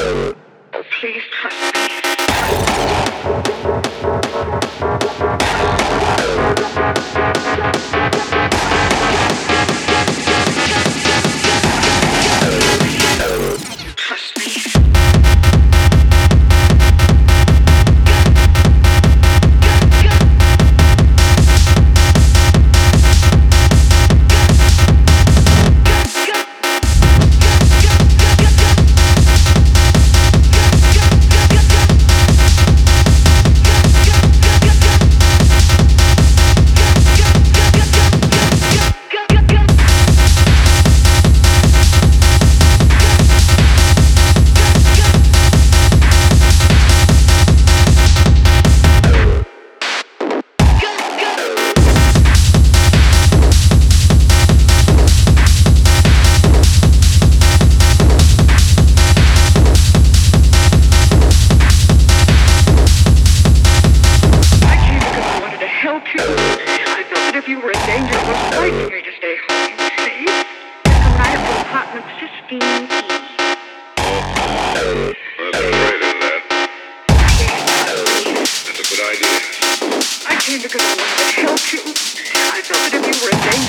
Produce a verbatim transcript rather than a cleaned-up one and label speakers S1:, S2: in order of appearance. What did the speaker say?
S1: Oh, please trust me. Trust me. If you were in danger, it wasn't right for me to stay home, see? Come right up to apartment fifteen E.
S2: Oh, I've been afraid of that. That's a good idea.
S1: I came because I wanted to help you. I felt that if you were in danger,